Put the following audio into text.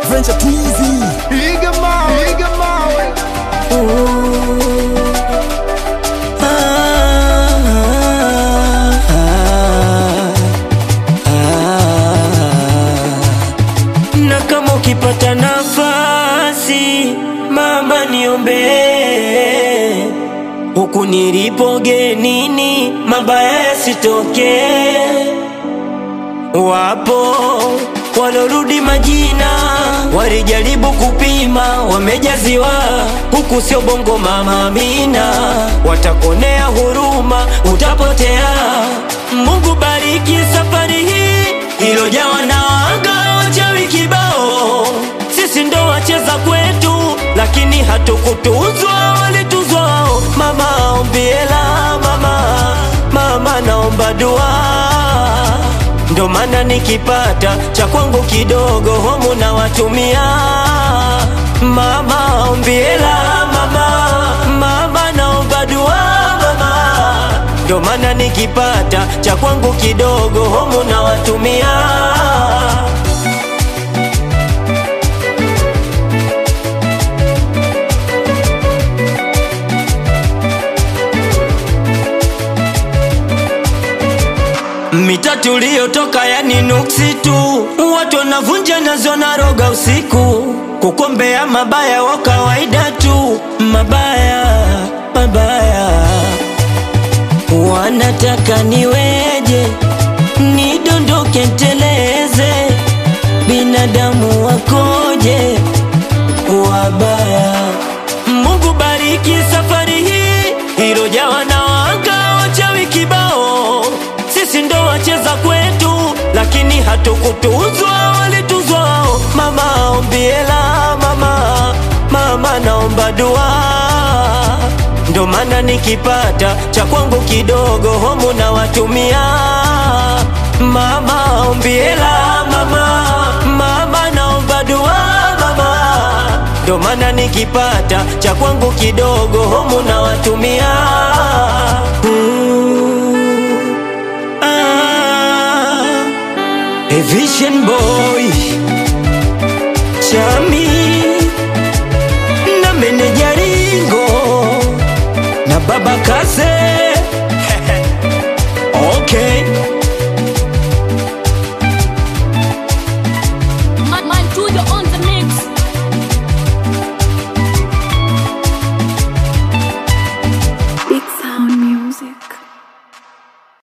Adventure Teasy. Piga mawe. Na kama ukipata nafasi mama niombe, huku nilipo genini mabaya yasitoke. Wapo walorudi majina, walijaribu kupima, wamejaziwa. Huku sio bongo mama Amina, watakonea huruma, utapotea. Mungu bariki safari hii ilojawa na wanga wachawi kibao. Sisi ndo wacheza kwetu, lakini hatukutuzwa, walituzwa wao. Mama ombi hela, mama naomba dua. Ndo maana nikipata cha kwangu kidogo homu na watumia. Mama ombi hela, mama naomba dua mama. Ndo maana nikipata cha kwangu kidogo homu na watumia. Mita tuliotoka yani nuksi tu, watu wanavunja nazo na roga usiku. Kukombea mabaya wa kawaida tu, mabaya wanataka niweje, nidondoke nteleze. Binadamu wakoje, wabaya. Mungu bariki safari hii ilojawa na wanga wachawi kibao. Sisi ndo wacheza kwetu, lakini hatukutuzwa, walituzwa wao. Mama ombi hela, mama naomba dua. Ndo maana nikipata cha kwangu kidogo homu na watumia. Mama ombi hela, mama naomba dua mama. Ndo maana nikipata cha kwangu kidogo homu na watumia. A Vision Boy Chami na meneja Ringo na Baba Kaze.